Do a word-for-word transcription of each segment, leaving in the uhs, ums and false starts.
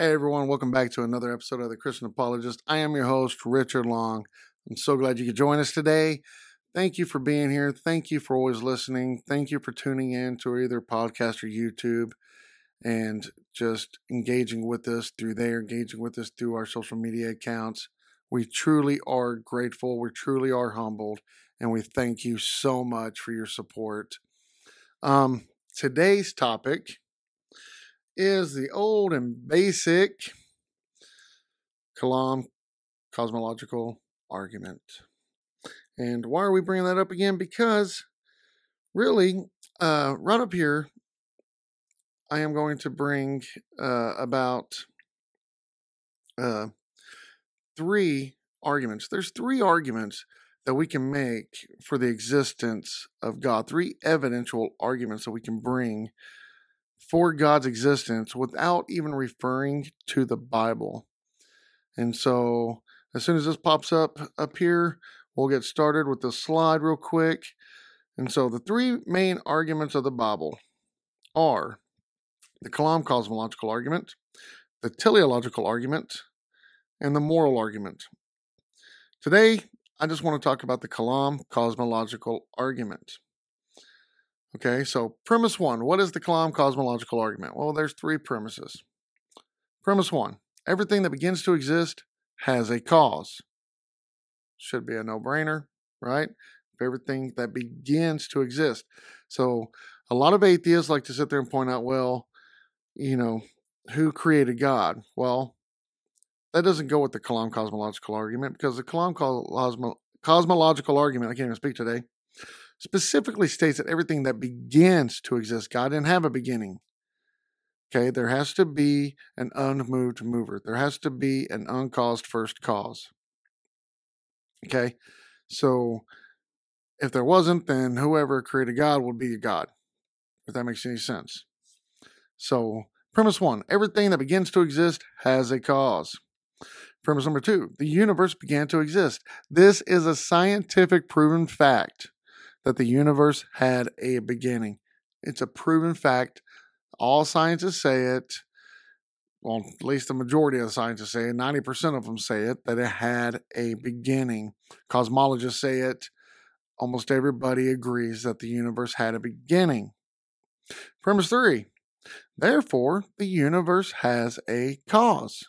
Hey everyone, welcome back to another episode of The Christian Apologist. I am your host, Richard Long. I'm so glad you could join us today. Thank you for being here. Thank you for always listening. Thank you for tuning in to either podcast or YouTube and just engaging with us through there, engaging with us through our social media accounts. We truly are grateful. We truly are humbled, and we thank you so much for your support. Um, today's topic is the old and basic Kalam cosmological argument. And why are we bringing that up again? Because really, uh, right up here, I am going to bring uh, about uh, three arguments. There's three arguments that we can make for the existence of God, three evidential arguments that we can bring for God's existence without even referring to the Bible. And so as soon as this pops up up here, we'll get started with the slide real quick. And so the three main arguments of the Bible are the Kalam cosmological argument, the teleological argument, and the moral argument. Today, I just want to talk about the Kalam cosmological argument. Okay, so premise one, what is the Kalam cosmological argument? Well, there's three premises. Premise one, everything that begins to exist has a cause. Should be a no-brainer, right? Everything that begins to exist. So a lot of atheists like to sit there and point out, well, you know, who created God? Well, that doesn't go with the Kalam cosmological argument, because the Kalam cosmo- cosmological argument, I can't even speak today, specifically states that everything that begins to exist, God didn't have a beginning. Okay, there has to be an unmoved mover. There has to be an uncaused first cause. Okay, so if there wasn't, then whoever created God would be a God, if that makes any sense. So, premise one, everything that begins to exist has a cause. Premise number two, the universe began to exist. This is a scientific proven fact that the universe had a beginning. It's a proven fact. All scientists say it. Well, at least the majority of the scientists say it. ninety percent of them say it, that it had a beginning. Cosmologists say it. Almost everybody agrees that the universe had a beginning. Premise three, therefore, the universe has a cause.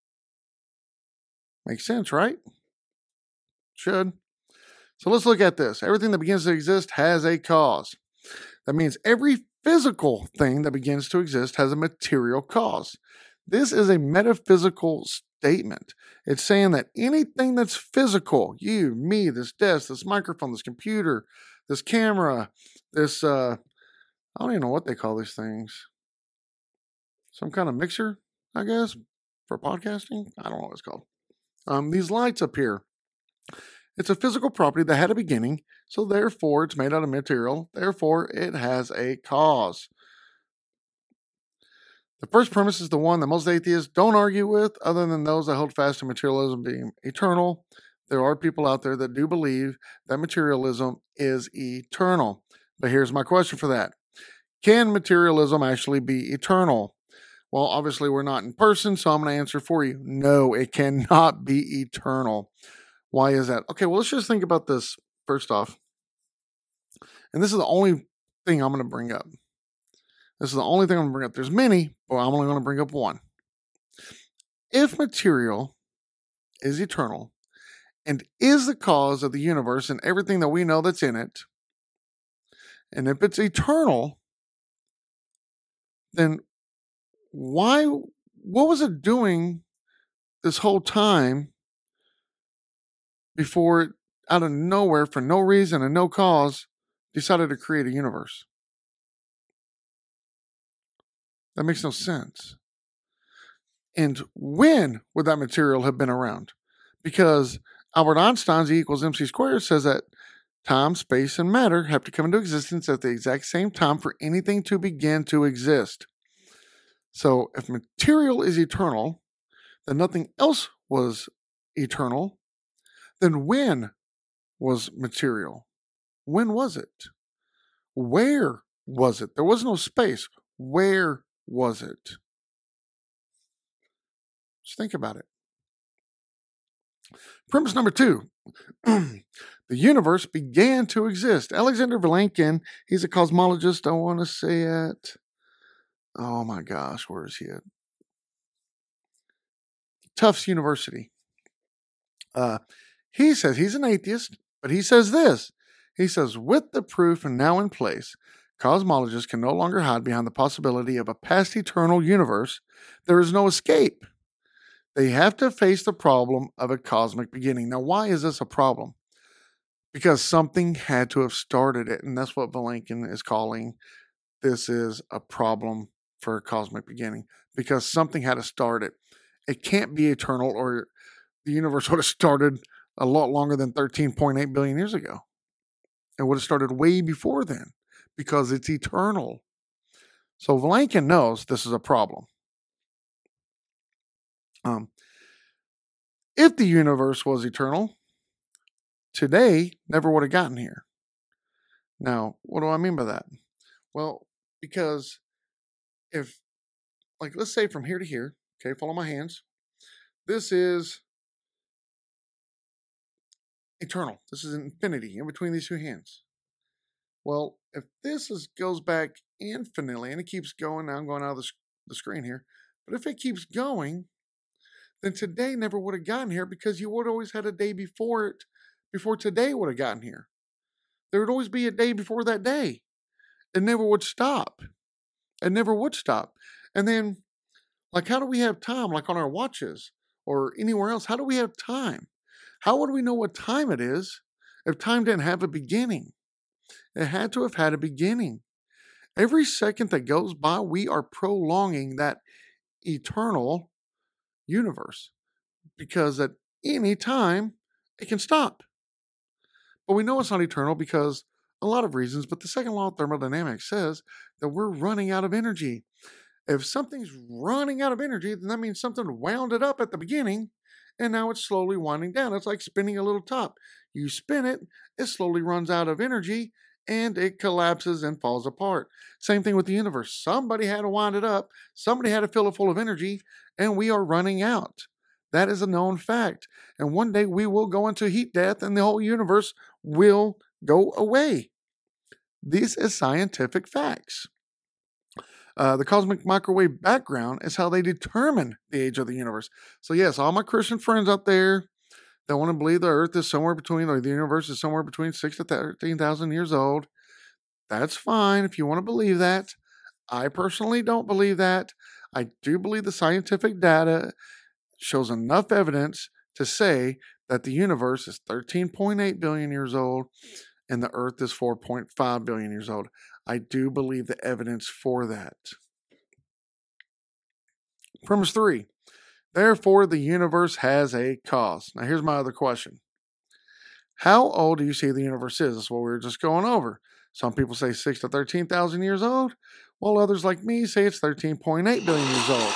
Makes sense, right? Should. So let's look at this. Everything that begins to exist has a cause. That means every physical thing that begins to exist has a material cause. This is a metaphysical statement. It's saying that anything that's physical, you, me, this desk, this microphone, this computer, this camera, this, uh, I don't even know what they call these things. Some kind of mixer, I guess, for podcasting. I don't know what it's called. Um, these lights up here. It's a physical property that had a beginning, so therefore it's made out of material. Therefore, it has a cause. The first premise is the one that most atheists don't argue with, other than those that hold fast to materialism being eternal. There are people out there that do believe that materialism is eternal. But here's my question for that. Can materialism actually be eternal? Well, obviously we're not in person, so I'm going to answer for you. No, it cannot be eternal. Why is that? Okay, well, let's just think about this first off. And this is the only thing I'm going to bring up. This is the only thing I'm going to bring up. There's many, but I'm only going to bring up one. If material is eternal and is the cause of the universe and everything that we know that's in it, and if it's eternal, then why, what was it doing this whole time before it, out of nowhere, for no reason and no cause, decided to create a universe? That makes no sense. And when would that material have been around? Because Albert Einstein's E equals mc squared says that time, space, and matter have to come into existence at the exact same time for anything to begin to exist. So if material is eternal, then nothing else was eternal. Then when was material? When was it? Where was it? There was no space. Where was it? Just think about it. Premise number two. The universe began to exist. Alexander Vilenkin, he's a cosmologist. I want to say at, oh my gosh, where is he at? Tufts University. Uh, he says he's an atheist, but he says this. He says, with the proof now in place, cosmologists can no longer hide behind the possibility of a past eternal universe. There is no escape. They have to face the problem of a cosmic beginning. Now, why is this a problem? Because something had to have started it, and that's what Vilenkin is calling this is a problem for a cosmic beginning, because something had to start it. It can't be eternal, or the universe would have started a lot longer than thirteen point eight billion years ago. It would have started way before then, because it's eternal. So Vilenkin knows this is a problem. Um, if the universe was eternal, today never would have gotten here. Now, what do I mean by that? Well, because if, like, let's say from here to here, okay, follow my hands. This is eternal. This is infinity in between these two hands. Well, if this is goes back infinitely, and it keeps going, now I'm going out of the, the screen here, but if it keeps going, then today never would have gotten here, because you would have always had a day before it, before today would have gotten here. There would always be a day before that day. It never would stop. It never would stop. And then, like, how do we have time, like on our watches or anywhere else? How do we have time? How would we know what time it is if time didn't have a beginning? It had to have had a beginning. Every second that goes by, we are prolonging that eternal universe, because at any time it can stop. But we know it's not eternal because a lot of reasons, but the second law of thermodynamics says that we're running out of energy. If something's running out of energy, then that means something wound it up at the beginning, and now it's slowly winding down. It's like spinning a little top. You spin it, it slowly runs out of energy, and it collapses and falls apart. Same thing with the universe. Somebody had to wind it up. Somebody had to fill it full of energy, and we are running out. That is a known fact. And one day we will go into heat death, and the whole universe will go away. This is scientific facts. Uh, the cosmic microwave background is how they determine the age of the universe. So yes, all my Christian friends out there that want to believe the Earth is somewhere between, or the universe is somewhere between six to thirteen thousand years old, that's fine if you want to believe that. I personally don't believe that. I do believe the scientific data shows enough evidence to say that the universe is thirteen point eight billion years old and the Earth is four point five billion years old. I do believe the evidence for that. Premise three. Therefore, the universe has a cause. Now, here's my other question. How old do you see the universe is? That's what we were just going over. Some people say six to thirteen thousand years old, while others like me say it's thirteen point eight billion years old.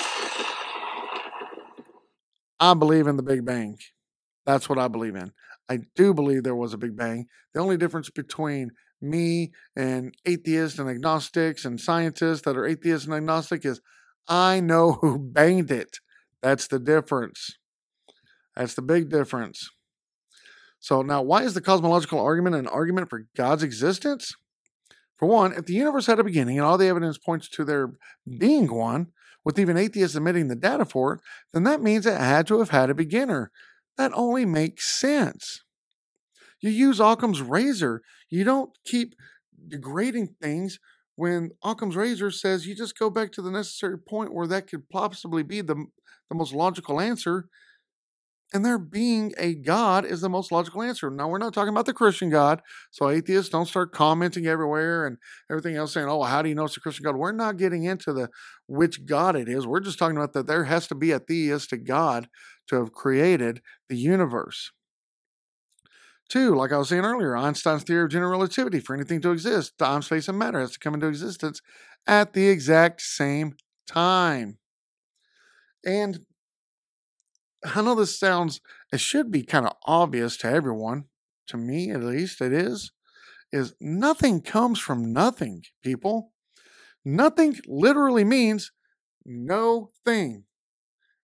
I believe in the Big Bang. That's what I believe in. I do believe there was a Big Bang. The only difference between me and atheists and agnostics and scientists that are atheists and agnostic is I know who banged it. That's the difference. That's the big difference. So now, why is the cosmological argument an argument for God's existence? For one, if the universe had a beginning and all the evidence points to there being one, with even atheists admitting the data for it, then that means it had to have had a beginner. That only makes sense. You use Occam's razor. You don't keep degrading things when Occam's razor says you just go back to the necessary point where that could possibly be the, the most logical answer. And there being a God is the most logical answer. Now, we're not talking about the Christian God, so atheists don't start commenting everywhere and everything else saying, oh, how do you know it's a Christian God? We're not getting into the which God it is. We're just talking about that there has to be a theistic God to have created the universe. Two, like I was saying earlier, Einstein's theory of general relativity, for anything to exist, time, space, and matter has to come into existence at the exact same time. And I know this sounds, it should be kind of obvious to everyone, to me at least it is, is nothing comes from nothing, people. Nothing literally means no thing.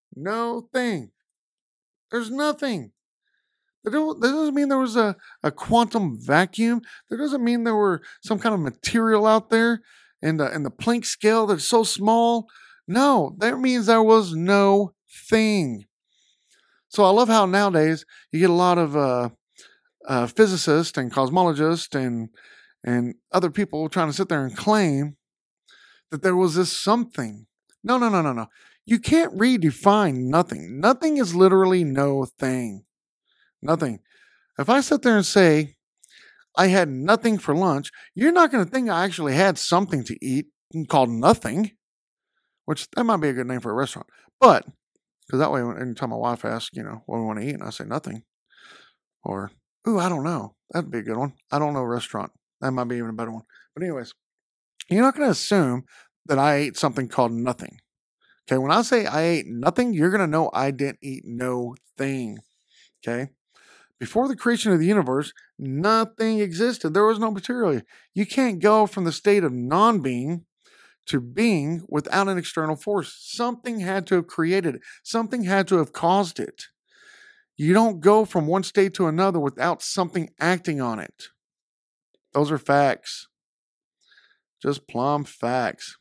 No thing. There's nothing. That don't- that doesn't mean there was a, a quantum vacuum. That doesn't mean there were some kind of material out there in the, in the Planck scale that's so small. No, that means there was no thing. So I love how nowadays you get a lot of uh, uh, physicists and cosmologists and and other people trying to sit there and claim that there was this something. No, no, no, no, no. You can't redefine nothing. Nothing is literally no thing. Nothing. If I sit there and say I had nothing for lunch, you're not going to think I actually had something to eat called nothing, which that might be a good name for a restaurant. But, because that way, anytime my wife asks, you know, what we want to eat, and I say nothing, or, ooh, I don't know. That'd be a good one. I don't know restaurant. That might be even a better one. But, anyways, you're not going to assume that I ate something called nothing. Okay, when I say I ate nothing, you're going to know I didn't eat no thing. Okay? Before the creation of the universe, nothing existed. There was no material. You can't go from the state of non being to being without an external force. Something had to have created it, something had to have caused it. You don't go from one state to another without something acting on it. Those are facts. Just plumb facts.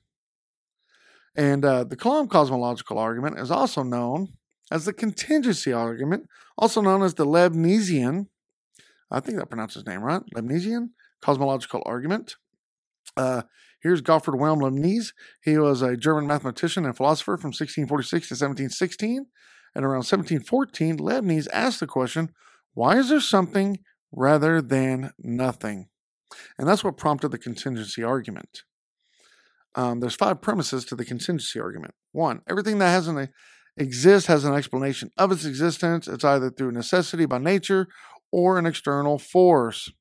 And uh, the Kalam cosmological argument is also known as the contingency argument, also known as the Leibnizian, I think that pronounced his name right, Leibnizian cosmological argument. Uh, here's Gottfried Wilhelm Leibniz. He was a German mathematician and philosopher from sixteen forty-six to seventeen sixteen. And around seventeen fourteen, Leibniz asked the question, why is there something rather than nothing? And that's what prompted the contingency argument. Um, there's five premises to the contingency argument. One, everything that has an exists has an explanation of its existence. It's either through necessity by nature or an external force.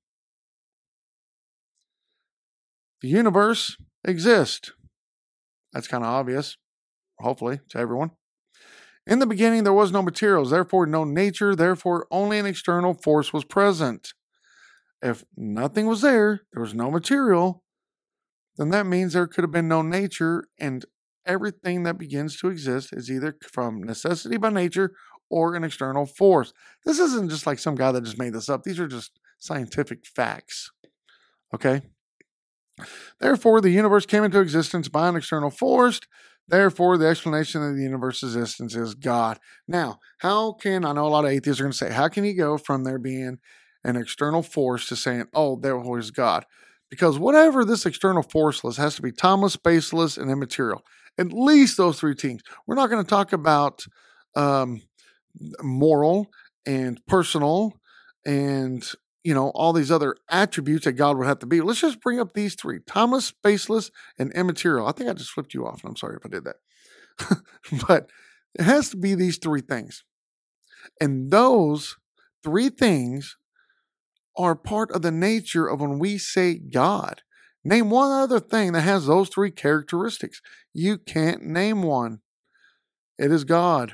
The universe exists. That's kind of obvious, hopefully, to everyone. In the beginning, there was no materials, therefore no nature, therefore only an external force was present. If nothing was there, there was no material, then that means there could have been no nature, and everything that begins to exist is either from necessity by nature or an external force. This isn't just like some guy that just made this up. These are just scientific facts. Okay? Therefore, the universe came into existence by an external force. Therefore, the explanation of the universe's existence is God. Now, how can, I know a lot of atheists are going to say, how can you go from there being an external force to saying, oh, there was God? Because whatever this external force was has to be timeless, spaceless, and immaterial. At least those three things. We're not going to talk about um, moral and personal and, you know, all these other attributes that God would have to be. Let's just bring up these three: timeless, spaceless, and immaterial. I think I just flipped you off, and I'm sorry if I did that. But it has to be these three things. And those three things are part of the nature of when we say God. Name one other thing that has those three characteristics. You can't name one. It is God.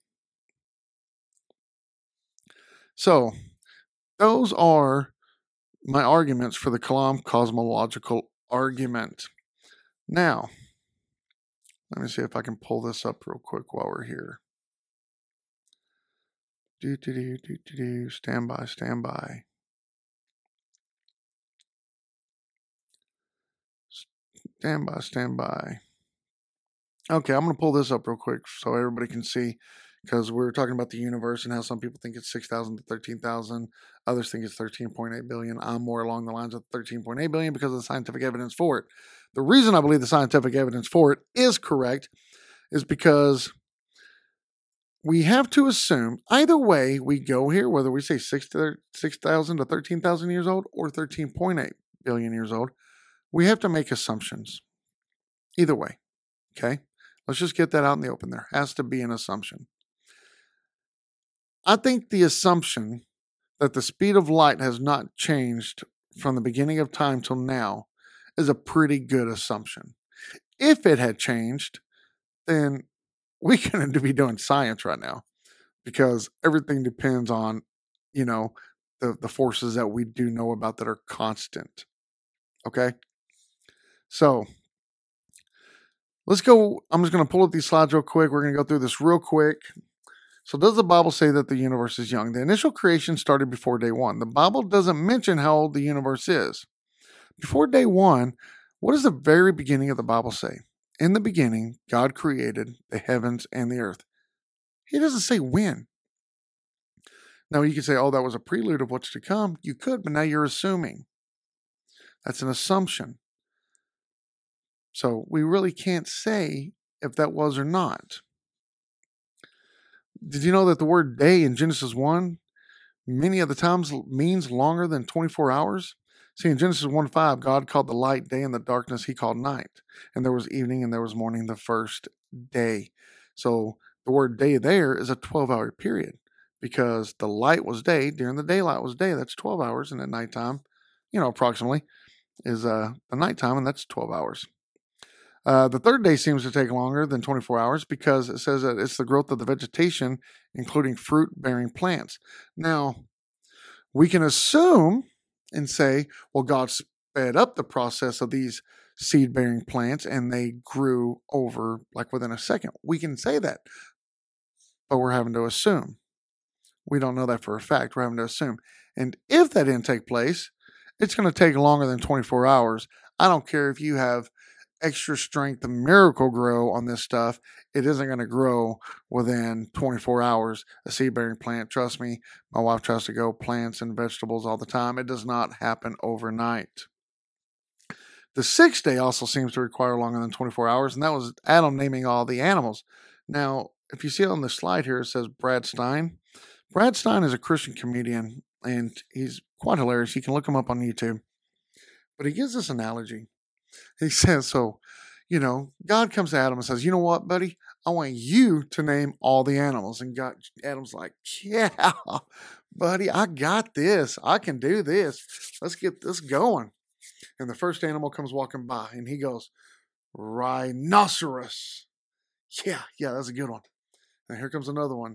So, those are my arguments for the Kalam cosmological argument. Now, let me see if I can pull this up real quick while we're here. Do, do, do, do, do, do. Stand by, stand by. Stand by, stand by. Okay, I'm going to pull this up real quick so everybody can see, because we were talking about the universe and how some people think it's six thousand to thirteen thousand. Others think it's thirteen point eight billion. I'm more along the lines of thirteen point eight billion because of the scientific evidence for it. The reason I believe the scientific evidence for it is correct is because we have to assume either way we go here, whether we say six thousand to thirteen thousand years old or thirteen point eight billion years old, we have to make assumptions. Either way, okay? Let's just get that out in the open. There has to be an assumption. I think the assumption that the speed of light has not changed from the beginning of time till now is a pretty good assumption. If it had changed, then we couldn't be doing science right now because everything depends on, you know, the, the forces that we do know about that are constant. Okay? So, let's go. I'm just going to pull up these slides real quick. We're going to go through this real quick. So does the Bible say that the universe is young? The initial creation started before day one. The Bible doesn't mention how old the universe is. Before day one, what does the very beginning of the Bible say? In the beginning, God created the heavens and the earth. He doesn't say when. Now you could say, oh, that was a prelude of what's to come. You could, but now you're assuming. That's an assumption. So we really can't say if that was or not. Did you know that the word day in Genesis one many of the times means longer than twenty-four hours? See, in Genesis one five, God called the light day and the darkness he called night. And there was evening and there was morning the first day. So the word day there is a twelve-hour period because the light was day. During the daylight was day. That's twelve hours. And at nighttime, you know, approximately is uh, the nighttime, and that's twelve hours. Uh, the third day seems to take longer than twenty-four hours because it says that it's the growth of the vegetation, including fruit-bearing plants. Now, we can assume and say, well, God sped up the process of these seed-bearing plants and they grew over like within a second. We can say that, but we're having to assume. We don't know that for a fact. We're having to assume. And if that didn't take place, it's going to take longer than twenty-four hours. I don't care if you have extra strength and miracle grow on this stuff. It isn't going to grow within twenty-four hours. A seed bearing plant, trust me, my wife tries to grow plants and vegetables all the time. It does not happen overnight. The sixth day also seems to require longer than twenty-four hours, and that was Adam naming all the animals. Now, if you see on the slide here, it says Brad Stein. Brad Stein is a Christian comedian, and he's quite hilarious. You can look him up on YouTube. But he gives this analogy. He says, so, you know, God comes to Adam and says, you know what, buddy? I want you to name all the animals. And God, Adam's like, yeah, buddy, I got this. I can do this. Let's get this going. And the first animal comes walking by and he goes, rhinoceros. Yeah, yeah, that's a good one. And here comes another one.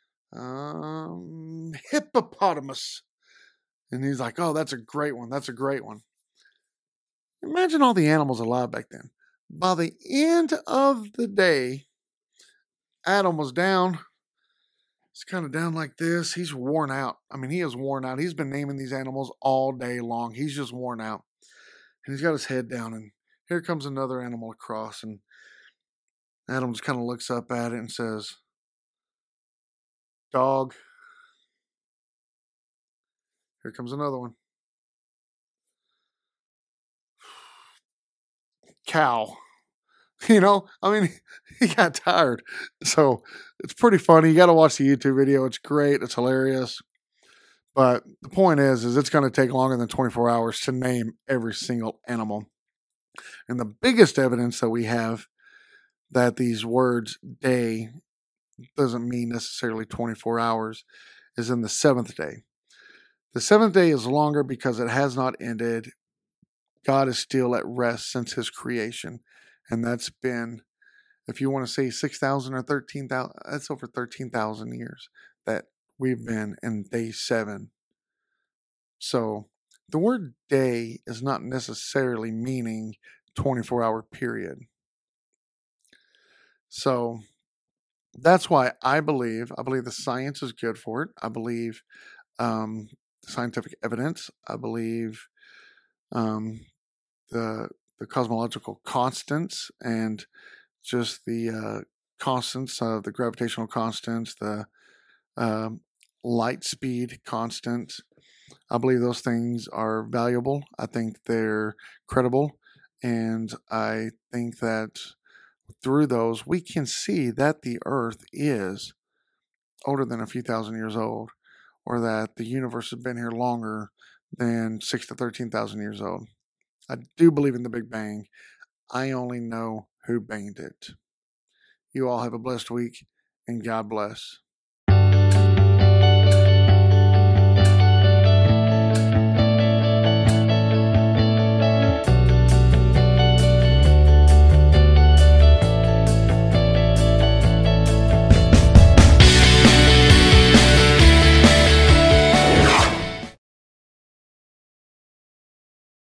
Um, hippopotamus. And he's like, oh, that's a great one. That's a great one. Imagine all the animals alive back then. By the end of the day, Adam was down. He's kind of down like this. He's worn out. I mean, he is worn out. He's been naming these animals all day long. He's just worn out. And he's got his head down. And here comes another animal across. And Adam just kind of looks up at it and says, dog. Here comes another one. Cow. You know, I mean, he got tired. So it's pretty funny. You got to watch the YouTube video. It's great. It's hilarious. But the point is, is it's going to take longer than twenty-four hours to name every single animal. And the biggest evidence that we have that these words day doesn't mean necessarily twenty-four hours is in the seventh day. The seventh day is longer because it has not ended. God is still at rest since his creation. And that's been, if you want to say six thousand or thirteen thousand, that's over thirteen thousand years that we've been in day seven. So the word day is not necessarily meaning twenty-four hour period. So that's why I believe, I believe the science is good for it. I believe um, scientific evidence. I believe um, the the cosmological constants and just the uh, constants of the gravitational constants, the uh, light speed constant. I believe those things are valuable. I think they're credible. And I think that through those, we can see that the Earth is older than a few thousand years old, or that the universe has been here longer than six to thirteen thousand years old. I do believe in the Big Bang. I only know who banged it. You all have a blessed week, and God bless.